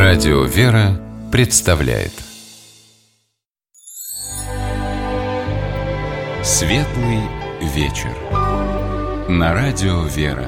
Радио «Вера» представляет Светлый вечер на Радио «Вера».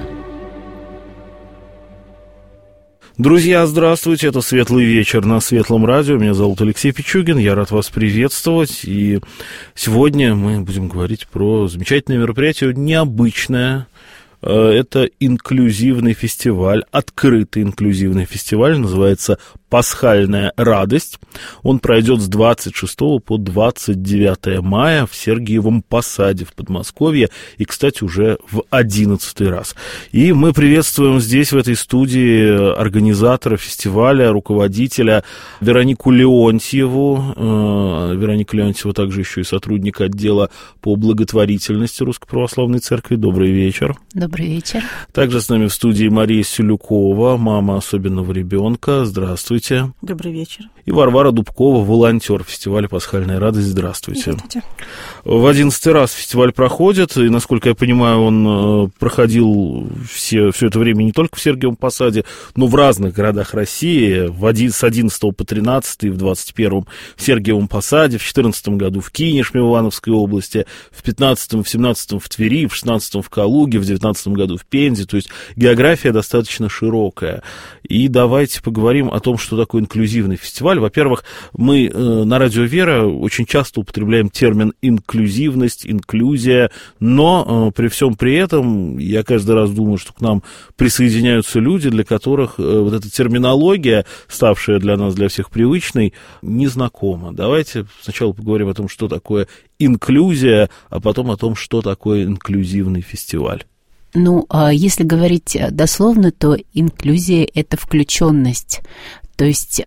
Друзья, здравствуйте, это «Светлый вечер» на Светлом радио. Меня зовут Алексей Пичугин, я рад вас приветствовать. И сегодня мы будем говорить про замечательное мероприятие, необычное. Это инклюзивный фестиваль, открытый инклюзивный фестиваль, называется «Пасхальная радость». Он пройдет с 26 по 29 мая в Сергиевом Посаде в Подмосковье, и, кстати, уже в 11-й раз. И мы приветствуем здесь, в этой студии, организатора фестиваля, руководителя Веронику Леонтьеву. Вероника Леонтьева также еще и сотрудник отдела по благотворительности Русской Православной Церкви. Добрый вечер. Добрый вечер. Также с нами в студии Мария Селюкова, мама особенного ребенка. Здравствуйте. Добрый вечер. И Варвара Дубкова, волонтер фестиваля «Пасхальная радость». Здравствуйте. Здравствуйте. В 11-й раз фестиваль проходит, и, насколько я понимаю, он проходил все это время не только в Сергиевом Посаде, но в разных городах России, с 11 по 13, в 21-м в Сергиевом Посаде, в 14 году в Кинешме в Ивановской области, в 15-м, в 17-м в Твери, в 16-м в Калуге, в 19 году в Пензе. То есть география достаточно широкая. И давайте поговорим о том, что такое инклюзивный фестиваль. Во-первых, мы на Радио «Вера» очень часто употребляем термин инклюзивность, инклюзия, но при всем при этом я каждый раз думаю, что к нам присоединяются люди, для которых вот эта терминология, ставшая для нас, для всех привычной, незнакома. Давайте сначала поговорим о том, что такое инклюзия, а потом о том, что такое инклюзивный фестиваль. Если говорить дословно, то инклюзия – это включенность. То есть,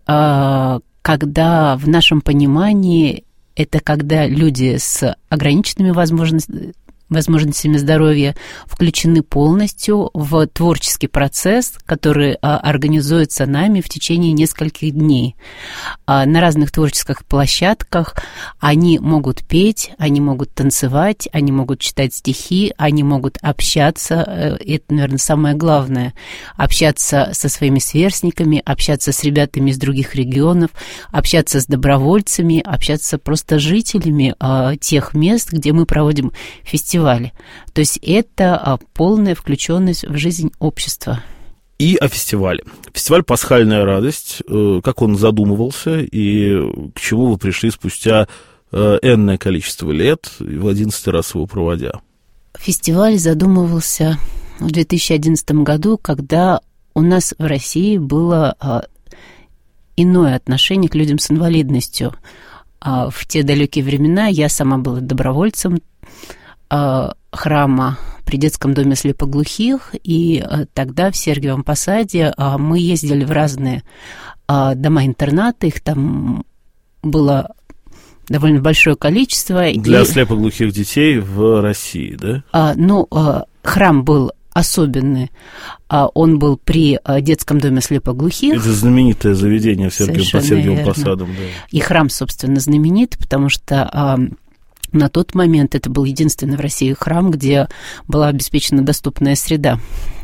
когда в нашем понимании это когда люди с ограниченными возможностями здоровья включены полностью в творческий процесс, который организуется нами в течение нескольких дней. На разных творческих площадках они могут петь, они могут танцевать, они могут читать стихи, они могут общаться, это, наверное, самое главное, общаться со своими сверстниками, общаться с ребятами из других регионов, общаться с добровольцами, общаться просто с жителями тех мест, где мы проводим фестиваль. То есть это полная включенность в жизнь общества. И о фестивале. Фестиваль «Пасхальная радость». Как он задумывался и к чему вы пришли спустя энное количество лет, в 11-й раз его проводя? Фестиваль задумывался в 2011 году, когда у нас в России было иное отношение к людям с инвалидностью. В те далекие времена я сама была добровольцем храма при детском доме слепоглухих, и тогда в Сергиевом Посаде мы ездили в разные дома-интернаты, их там было довольно большое количество. Для слепоглухих детей в России, да? Храм был особенный. Он был при детском доме слепоглухих. Это знаменитое заведение в Сергиевом Посадом. Да. И храм, собственно, знаменит, потому что на тот момент это был единственный в России храм, где была обеспечена доступная среда.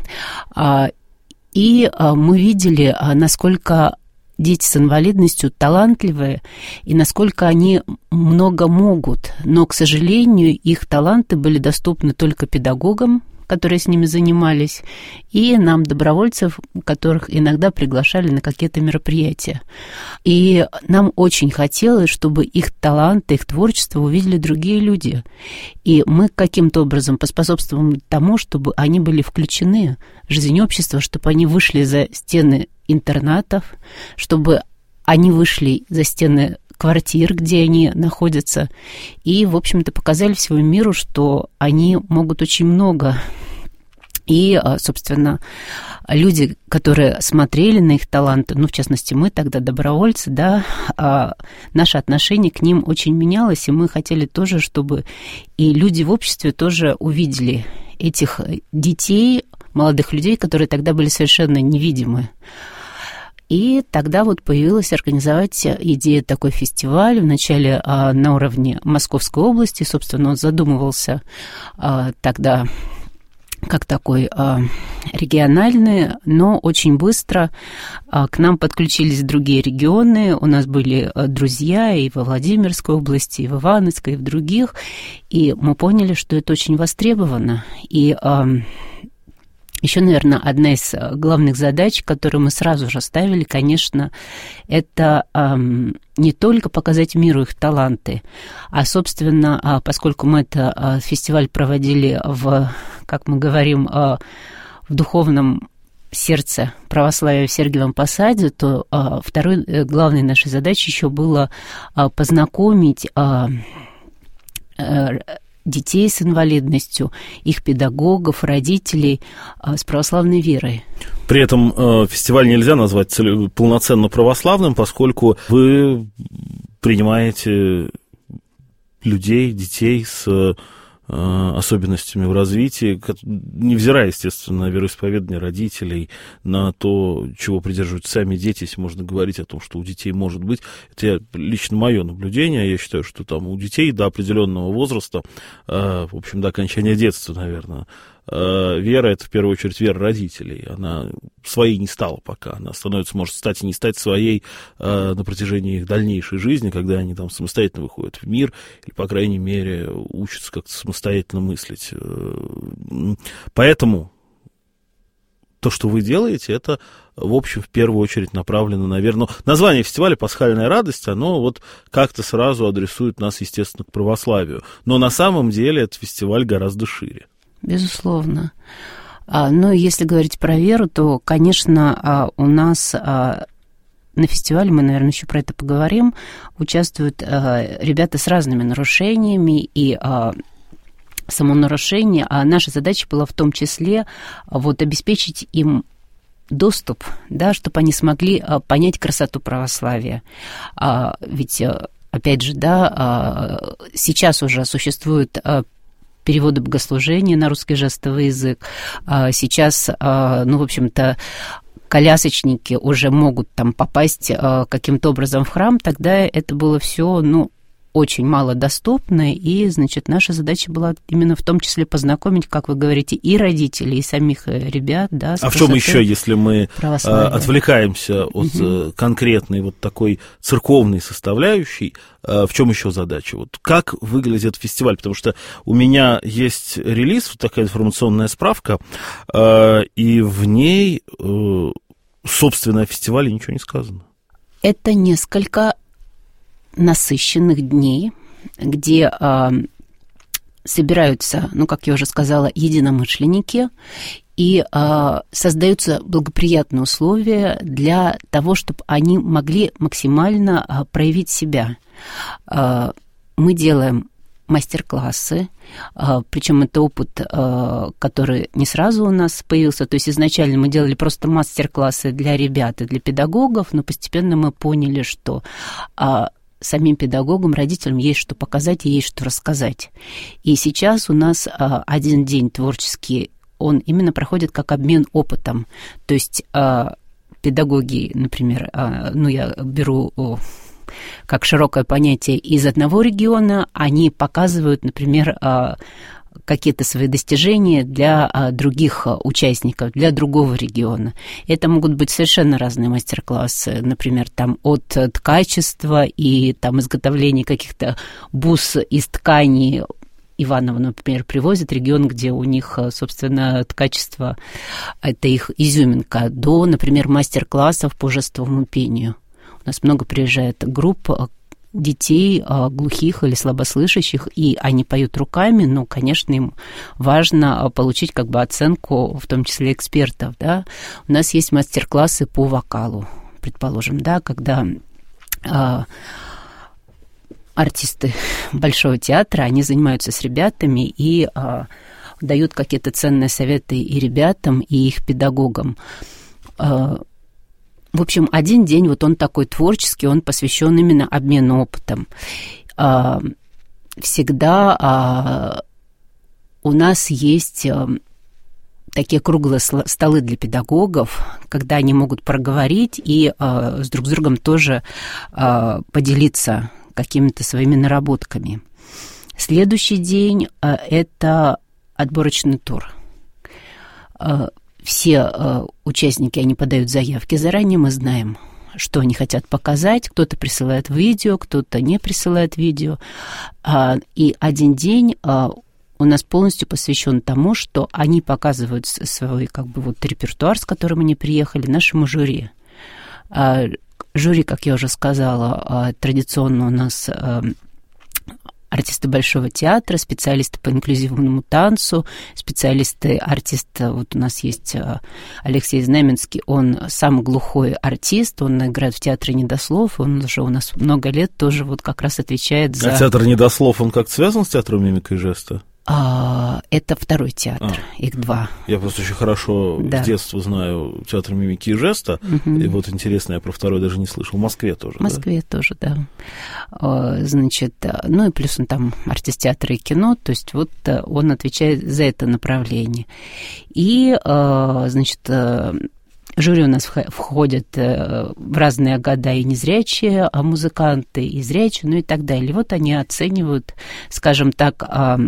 И мы видели, насколько дети с инвалидностью талантливые и насколько они много могут. Но, к сожалению, их таланты были доступны только педагогам, которые с ними занимались, и нам, добровольцев, которых иногда приглашали на какие-то мероприятия. И нам очень хотелось, чтобы их таланты, их творчество увидели другие люди. И мы каким-то образом поспособствуем тому, чтобы они были включены в жизнь общества, чтобы они вышли за стены интернатов, чтобы они вышли за стены квартир, где они находятся, и, в общем-то, показали всему миру, что они могут очень много. И, собственно, люди, которые смотрели на их таланты, в частности, мы тогда добровольцы, наше отношение к ним очень менялось, и мы хотели тоже, чтобы и люди в обществе тоже увидели этих детей, молодых людей, которые тогда были совершенно невидимы. И тогда появилась организовать идея такой фестиваль, вначале на уровне Московской области, собственно, он задумывался тогда как такой региональный, но очень быстро к нам подключились другие регионы. У нас были друзья и во Владимирской области, и в Ивановской, и в других. И мы поняли, что это очень востребовано. И еще, наверное, одна из главных задач, которую мы сразу же ставили, конечно, это не только показать миру их таланты, а, собственно, поскольку мы этот фестиваль проводили как мы говорим, в духовном сердце православия в Сергиевом Посаде, то второй главной нашей задачей еще было познакомить детей с инвалидностью, их педагогов, родителей с православной верой. При этом фестиваль нельзя назвать полноценно православным, поскольку вы принимаете людей, детей с особенностями в развитии, невзирая, естественно, на вероисповедание родителей, на то, чего придерживаются сами дети, если можно говорить о том, что у детей может быть. Это лично мое наблюдение. Я считаю, что там у детей до определенного возраста, в общем, до окончания детства, наверное, вера — это в первую очередь вера родителей. Она своей не стала пока. Она может стать и не стать своей на протяжении их дальнейшей жизни, когда они там самостоятельно выходят в мир или, по крайней мере, учатся как-то самостоятельно мыслить. Поэтому то, что вы делаете, это, в общем, в первую очередь направлено, наверное... Название фестиваля «Пасхальная радость», оно вот как-то сразу адресует нас, естественно, к православию. Но на самом деле этот фестиваль гораздо шире. Безусловно. Но если говорить про веру, то, конечно, у нас на фестивале, мы, наверное, еще про это поговорим, участвуют ребята с разными нарушениями, и само нарушение, а наша задача была в том числе вот обеспечить им доступ, да, чтобы они смогли понять красоту православия. Ведь, опять же, да, сейчас уже существует переводы богослужения на русский жестовый язык. Сейчас, ну, в общем-то, колясочники уже могут там попасть каким-то образом в храм. Тогда это было все, ну, очень малодоступно, и, значит, наша задача была именно в том числе познакомить, как вы говорите, и родителей, и самих ребят, да. А в чем еще, если мы отвлекаемся от конкретной вот такой церковной составляющей, в чем еще задача? Вот как выглядит фестиваль? Потому что у меня есть релиз, вот такая информационная справка, и в ней, собственно, о фестивале ничего не сказано. Это несколько насыщенных дней, где собираются, ну, как я уже сказала, единомышленники, и создаются благоприятные условия для того, чтобы они могли максимально проявить себя. Мы делаем мастер-классы, причем это опыт, который не сразу у нас появился, то есть изначально мы делали просто мастер-классы для ребят и для педагогов, но постепенно мы поняли, что самим педагогам, родителям есть что показать и есть что рассказать. И сейчас у нас один день творческий, он именно проходит как обмен опытом. То есть педагоги, например, ну, я беру как широкое понятие из одного региона, они показывают, например, какие-то свои достижения для других участников, для другого региона. Это могут быть совершенно разные мастер-классы, например, там от ткачества и там изготовления каких-то бус из ткани. Иваново, например, привозит регион, где у них, собственно, ткачество, это их изюминка, до, например, мастер-классов по жестовому пению. У нас много приезжает групп детей глухих или слабослышащих, и они поют руками, но, конечно, им важно получить как бы оценку, в том числе экспертов, да. У нас есть мастер-классы по вокалу, предположим, да, когда артисты Большого театра, они занимаются с ребятами и дают какие-то ценные советы и ребятам, и их педагогам. В общем, один день, вот он такой творческий, он посвящен именно обмену опытом. Всегда у нас есть такие круглые столы для педагогов, когда они могут проговорить и с друг с другом тоже поделиться какими-то своими наработками. Следующий день – это отборочный тур. Все участники, они подают заявки заранее, мы знаем, что они хотят показать. Кто-то присылает видео, кто-то не присылает видео. И один день у нас полностью посвящен тому, что они показывают свой репертуар, с которым они приехали, нашему жюри. Жюри, как я уже сказала, традиционно у нас артисты Большого театра, специалисты по инклюзивному танцу, артисты, вот у нас есть Алексей Знаменский, он сам глухой артист, он играет в театре «Недослов», он уже у нас много лет тоже вот как раз отвечает за... А театр «Недослов», он как-то связан с театром «Мимика и жеста»? Это второй театр, их два. Я просто очень хорошо с детства знаю театр «Мимики и жеста», и вот интересно, я про второй даже не слышал. В Москве тоже, В Москве тоже, да. Значит, ну и плюс он там артист театра и кино, то есть вот он отвечает за это направление. И, значит, жюри у нас входят в разные года и незрячие, музыканты, и зрячие, ну и так далее. И вот они оценивают, скажем так,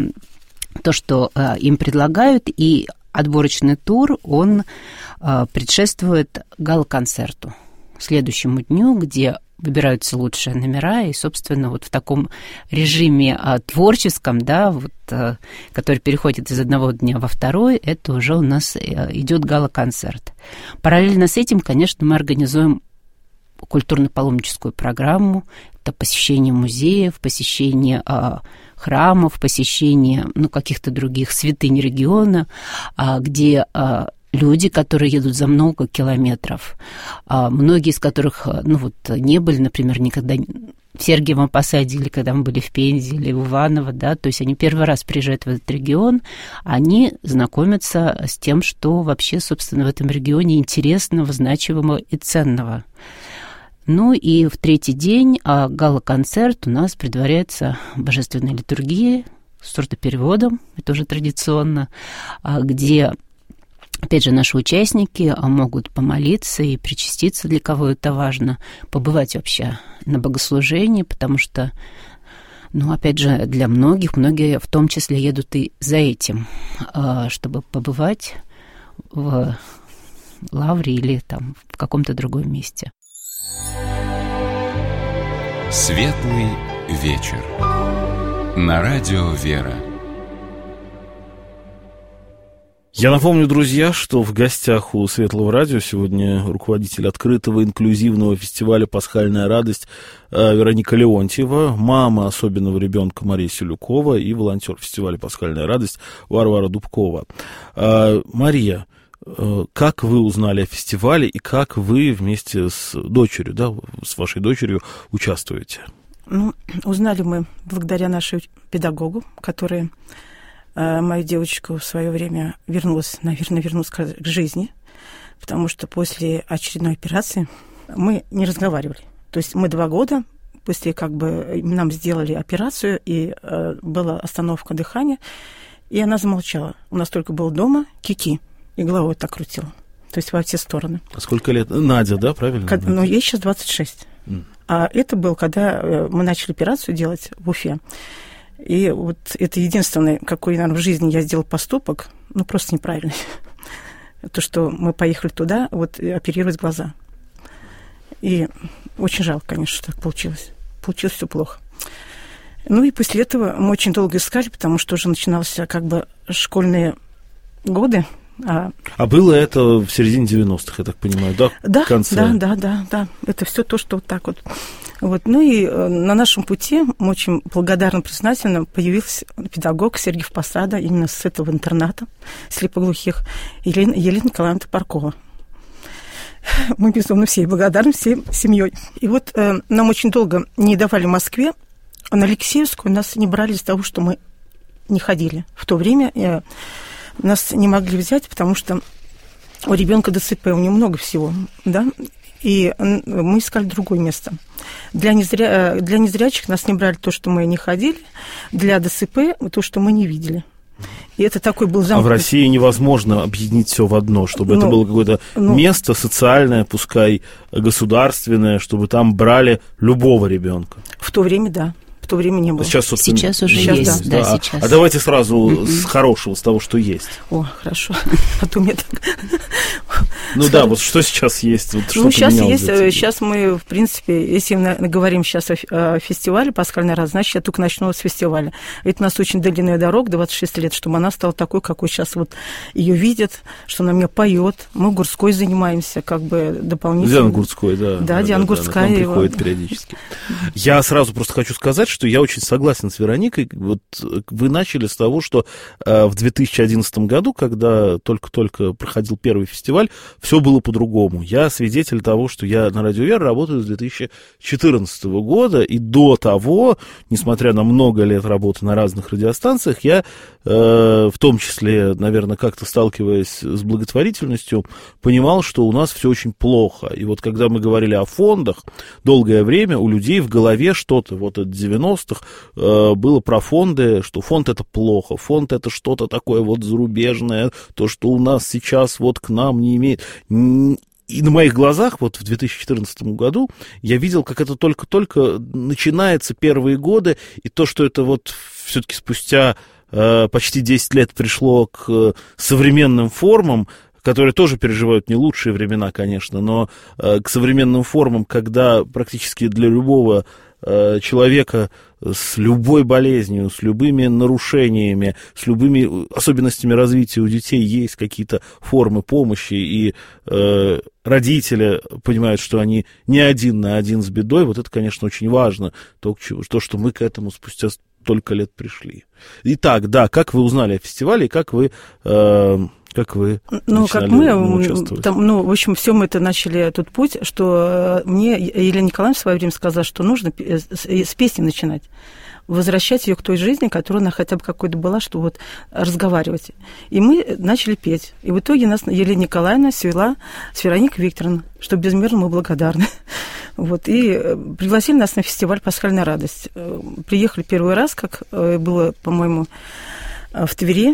то, что им предлагают, и отборочный тур, он предшествует гала-концерту, следующему дню, где выбираются лучшие номера, и, собственно, вот в таком режиме творческом, да, вот, который переходит из одного дня во второй, это уже у нас идет гала-концерт. Параллельно с этим, конечно, мы организуем культурно-паломническую программу, это посещение музеев, посещение храмов, посещение, каких-то других святынь региона, где люди, которые едут за много километров, многие из которых, не были, например, никогда в Сергиевом Посаде, или когда мы были в Пензе, или в Иваново, да, то есть они первый раз приезжают в этот регион, они знакомятся с тем, что вообще, собственно, в этом регионе интересного, значимого и ценного. Ну и в третий день гала-концерт у нас предваряется божественной литургией с сурдопереводом, это уже традиционно, где, опять же, наши участники могут помолиться и причаститься, для кого это важно, побывать вообще на богослужении, потому что, опять же, для многие в том числе едут и за этим, чтобы побывать в лавре или там в каком-то другом месте. Светлый вечер. На радио «Вера». Я напомню, друзья, что в гостях у Светлого радио сегодня руководитель открытого инклюзивного фестиваля «Пасхальная радость» Вероника Леонтьева, мама особенного ребенка Мария Селюкова и волонтер фестиваля «Пасхальная радость» Варвара Дубкова. Мария, как вы узнали о фестивале и как вы вместе с дочерью, да, с вашей дочерью участвуете? Узнали мы благодаря нашему педагогу, который мою девочку в свое время вернулась к жизни, потому что после очередной операции мы не разговаривали. То есть мы 2 года после нам сделали операцию, и была остановка дыхания, и она замолчала. У нас только был дома кики, и головой так крутила, то есть во все стороны. А сколько лет? Надя, да, правильно? Ей сейчас 26. А это было, когда мы начали операцию делать в Уфе. И вот это единственный, какой, наверное, в жизни я сделала поступок, просто неправильный. То, что мы поехали туда, оперировать глаза. И очень жалко, конечно, что так получилось. Получилось все плохо. И после этого мы очень долго искали, потому что уже начинался школьные годы. А было это в середине 90-х, я так понимаю, да? Да, в конце. Да. Это все то, что так вот. И на нашем пути мы очень благодарно, признательно появился педагог Сергиев Посада, именно с этого интерната слепоглухих, Елена Николаевна Топоркова. Мы безумно все благодарны, всей семьей. И нам очень долго не давали в Москве, а на Алексеевскую нас не брали из-за того, что мы не ходили. В то время нас не могли взять, потому что у ребенка ДЦП, у него много всего, да, и мы искали другое место. Для незрячих нас не брали то, что мы не ходили, для ДЦП то, что мы не видели. И это такой был замок. А в России невозможно объединить все в одно, чтобы это было какое-то место социальное, пускай государственное, чтобы там брали любого ребенка. В то время, да. то время не было. Сейчас уже сейчас, есть, да, сейчас. А давайте сразу с хорошего, с того, что есть. О, хорошо. А то мне так... Ну да, вот что сейчас есть? Вот что сейчас есть. Сейчас мы, в принципе, если мы говорим сейчас о фестивале «Пасхальный раз», значит, я только начну с фестиваля. Это у нас очень длинная дорога, 26 лет, чтобы она стала такой, какой сейчас вот ее видят, что она мне поет. Мы Гурской занимаемся, как бы дополнительно. Диана Гурской, да. Да, Диана Гурская. К нам приходит периодически. Я сразу просто хочу сказать, что я очень согласен с Вероникой. Вот вы начали с того, что в 2011 году, когда только-только проходил первый фестиваль, все было по-другому. Я свидетель того, что я на Радио Вера работаю с 2014 года, и до того, несмотря на много лет работы на разных радиостанциях, я, в том числе, наверное, как-то сталкиваясь с благотворительностью, понимал, что у нас все очень плохо. И вот когда мы говорили о фондах, долгое время у людей в голове что-то вот от 90-х было про фонды, что фонд это плохо, фонд это что-то такое вот зарубежное, то, что у нас сейчас вот к нам не имеет. И на моих глазах вот в 2014 году я видел, как это только-только начинается первые годы, и то, что это вот все-таки спустя почти 10 лет пришло к современным формам, которые тоже переживают не лучшие времена, конечно, но к современным формам, когда практически для любого человека с любой болезнью, с любыми нарушениями, с любыми особенностями развития у детей есть какие-то формы помощи, и родители понимают, что они не один на один с бедой, вот это, конечно, очень важно, то, что мы к этому спустя столько лет пришли. Итак, да, как вы узнали о фестивале, и как вы начинали участвовать? В общем, все мы это начали, этот путь, что мне Елена Николаевна в свое время сказала, что нужно с песни начинать, возвращать ее к той жизни, которая она хотя бы какой-то была, что вот разговаривать. И мы начали петь. И в итоге нас Елена Николаевна свела с Вероникой Викторовной, что безмерно мы благодарны. Вот, и пригласили нас на фестиваль «Пасхальная радость». Приехали первый раз, как было, по-моему, в Твери.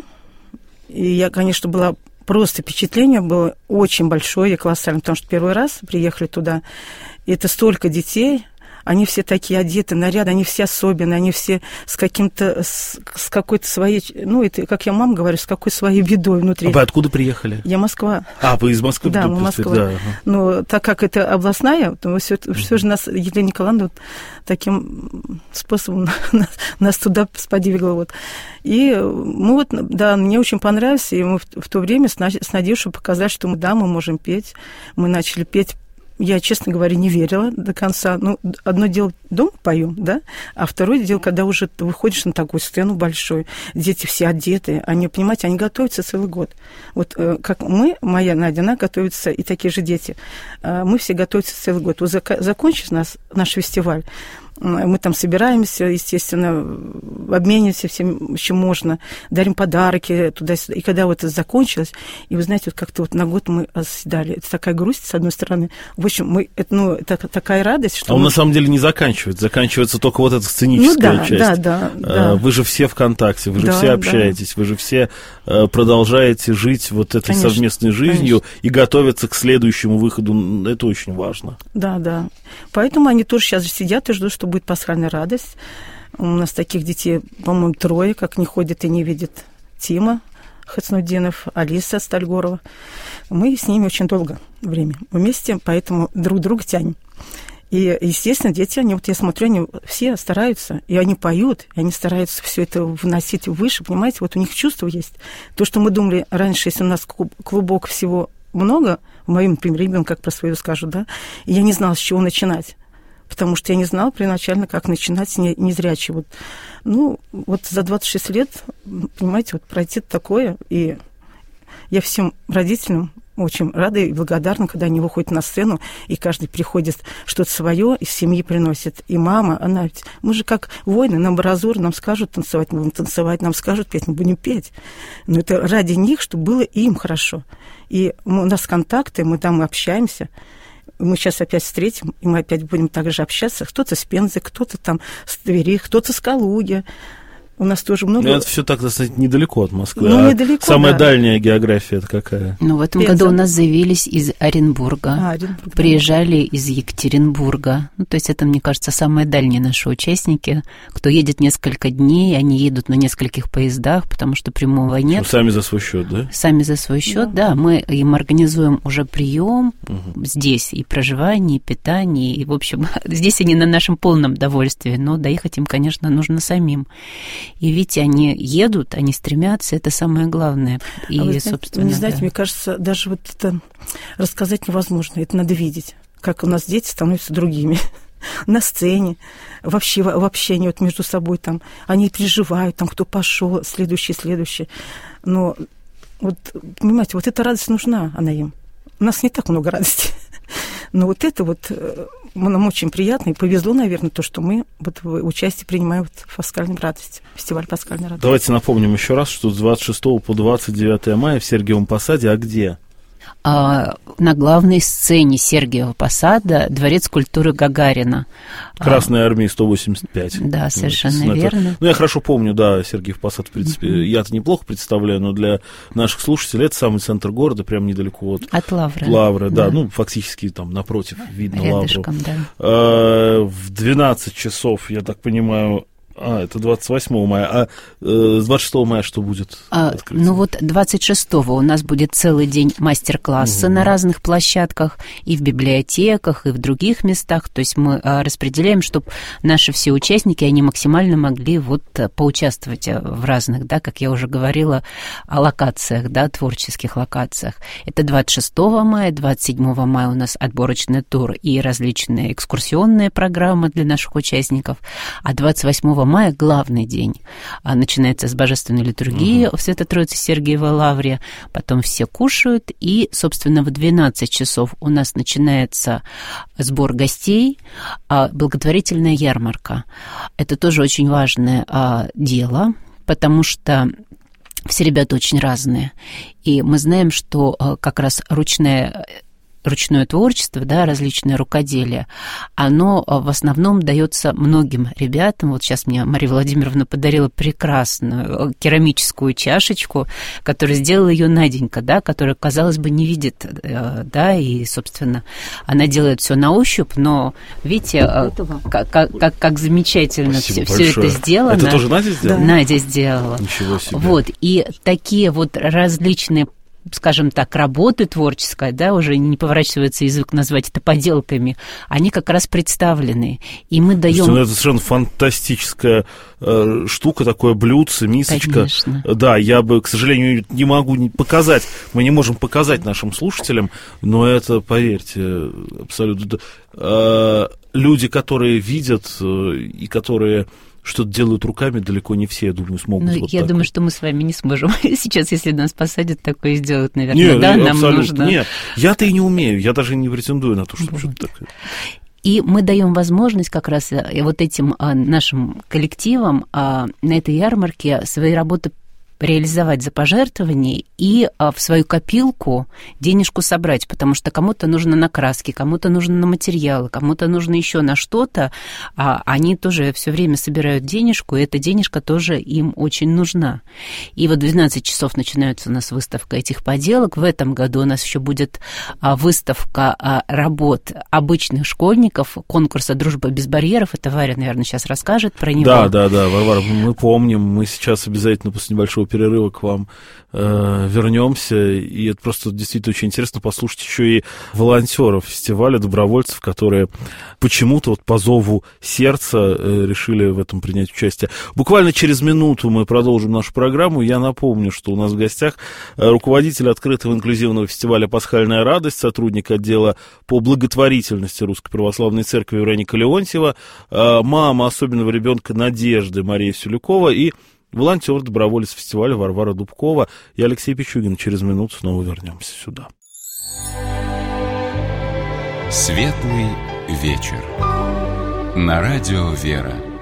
И я, конечно, была просто впечатление было очень большое и колоссальное, потому что первый раз приехали туда, и это столько детей, они все такие одеты, наряды, они все особенные, они все с каким-то, с какой-то своей, ну, это, как я маме говорю, с какой своей бедой внутри. А вы откуда приехали? Я Москва. А, вы из Москвы? Да, мы Москва. Да. Но так как это областная, то все же нас, Елена Николаевна, вот таким способом нас туда сподвигла. Вот. И мы вот, да, мне очень понравилось, и мы в то время с Надюшей показали, что мы можем петь. Мы начали петь. Я, честно говоря, не верила до конца. Ну, одно дело, дома поем, да, а второе дело, когда уже ты выходишь на такую сцену большую, дети все одеты, они, понимаете, они готовятся целый год. Вот как мы, моя Надя, она готовится, и такие же дети, мы все готовимся целый год. Вот закончится наш фестиваль, мы там собираемся, естественно, обмениваемся всем, чем можно, дарим подарки туда-сюда. И когда вот это закончилось, и вы знаете, вот как-то вот на год мы оседали. Это такая грусть, с одной стороны. В общем, это такая радость, что... А он на самом деле не заканчивается. Заканчивается только вот эта сценическая часть. Да. Вы же все ВКонтакте, вы же все общаетесь, вы же все продолжаете жить вот этой совместной жизнью и готовиться к следующему выходу. Это очень важно. Да. Поэтому они тоже сейчас сидят и ждут, что будет пасхальная радость. У нас таких детей, по-моему, 3, как не ходит и не видит Тима Хацнудинов, Алиса Стальгорова. Мы с ними очень долго время вместе, поэтому друг друга тянем. И, естественно, дети, они, вот я смотрю, они все стараются, и они поют, и они стараются все это выносить выше, понимаете, вот у них чувство есть. То, что мы думали раньше, если у нас клубок всего много, в моем, например, ребенку, как про свою скажу, да, и я не знала, с чего начинать. Потому что я не знала первоначально, как начинать с незрячей. Вот. Ну, вот за 26 лет, понимаете, вот пройти такое, и я всем родителям очень рада и благодарна, когда они выходят на сцену, и каждый приходит что-то свое из семьи приносит. И мама, она ведь... Мы же как воины, нам разор, нам скажут танцевать, мы будем танцевать, нам скажут петь, мы будем петь. Но это ради них, чтобы было им хорошо. И у нас контакты, мы там общаемся. Мы сейчас опять встретим, и мы опять будем так же общаться. Кто-то с Пензы, кто-то там с Твери, кто-то с Калуги. У нас тоже много... Это все так, кстати, недалеко от Москвы. Ну, недалеко, самая дальняя география это какая? Ну, в этом году у нас заявились из Оренбурга, приезжали из Екатеринбурга. Ну, то есть это, мне кажется, самые дальние наши участники. Кто едет несколько дней, они едут на нескольких поездах, потому что прямого нет. Ну, сами за свой счет, да? Сами за свой счет, да. Мы им организуем уже прием здесь, и проживание, и питание, и, в общем, здесь они на нашем полном довольстве, но доехать им, конечно, нужно самим. И видите, они едут, они стремятся, это самое главное. И, вы собственно, не знаете, мне кажется, даже вот это рассказать невозможно, это надо видеть, как у нас дети становятся другими. На сцене, вообще в общении вот между собой, там, они переживают, там, кто пошел, следующий. Но, вот, понимаете, вот эта радость нужна, она им. У нас не так много радости. Но вот это вот нам очень приятно, и повезло, наверное, то, что мы вот в участии принимаем в «Пасхальной радости», фестиваль «Пасхальной радости». Давайте напомним еще раз, что с 26 по 29 мая в Сергиевом Посаде, а где? На главной сцене Сергиева Посада Дворец культуры Гагарина. Красной армии 185. Да, совершенно верно. Ну, я хорошо помню, да, Сергиев Посад, в принципе, я-то неплохо представляю, но для наших слушателей это самый центр города, прям недалеко от Лавры. Лавры, да, ну, фактически там напротив видно рядышком, Лавру. Да. В 12 часов, я так понимаю... это 28 мая. А с 26 мая что будет? Ну вот 26-го у нас будет целый день мастер-класса на разных площадках, и в библиотеках, и в других местах. То есть мы распределяем, чтобы наши все участники, они максимально могли вот поучаствовать в разных, да, как я уже говорила, локациях, да, творческих локациях. Это 26 мая, 27 мая у нас отборочный тур и различные экскурсионные программы для наших участников, а 28 мая главный день. Начинается с божественной литургии в Свято-Троице Сергиевой Лавре, потом все кушают, и, собственно, в 12 часов у нас начинается сбор гостей, благотворительная ярмарка. Это тоже очень важное дело, потому что все ребята очень разные, и мы знаем, что как раз ручное творчество, да, различное рукоделие, оно в основном дается многим ребятам. Вот сейчас мне Мария Владимировна подарила прекрасную керамическую чашечку, которая сделала ее Наденька, да, которая, казалось бы, не видит, да, и, собственно, она делает все на ощупь, но видите, как замечательно все это сделано. Это тоже Надя сделала? Да. Надя сделала. Ничего себе. Вот, и такие вот различные, скажем так, работы творческая, да, уже не поворачивается язык назвать это поделками, они как раз представлены. И мы даем... Это совершенно фантастическая штука, такое блюдце, мисочка. Конечно. Да, я бы, к сожалению, не могу показать, мы не можем показать нашим слушателям, но это, поверьте, абсолютно... Люди, которые видят и которые... что-то делают руками, далеко не все, я думаю, смогут. Ну, вот я так думаю, вот. что мы с вами не сможем сейчас, если нас посадят, такое сделать, наверное. Нет, да, нам абсолютно. нужно. Нет, я-то и не умею, я даже не претендую на то, чтобы что-то такое. И мы даем возможность как раз вот этим нашим коллективам на этой ярмарке свои работы реализовать за пожертвования и в свою копилку денежку собрать, потому что кому-то нужно на краски, кому-то нужно на материалы, кому-то нужно еще на что-то, а они тоже все время собирают денежку, и эта денежка тоже им очень нужна. И вот в 12 часов начинается у нас выставка этих поделок. В этом году у нас еще будет выставка работ обычных школьников, конкурса «Дружба без барьеров». Это Варя, наверное, сейчас расскажет про него. Да, Варвара, мы помним, мы сейчас обязательно после небольшого перерыва к вам вернемся, и это просто действительно очень интересно послушать еще и волонтеров фестиваля, добровольцев, которые почему-то вот по зову сердца решили в этом принять участие. Буквально через минуту мы продолжим нашу программу. Я напомню, что у нас в гостях руководитель открытого инклюзивного фестиваля «Пасхальная радость», сотрудник отдела по благотворительности Русской Православной Церкви Вероника Леонтьева, мама особенного ребенка Надежды Мария Сюлюкова и волонтер, доброволец фестиваля Варвара Дубкова. И Алексей Пичугин. Через минуту снова вернемся сюда. Светлый вечер. На радио «Вера».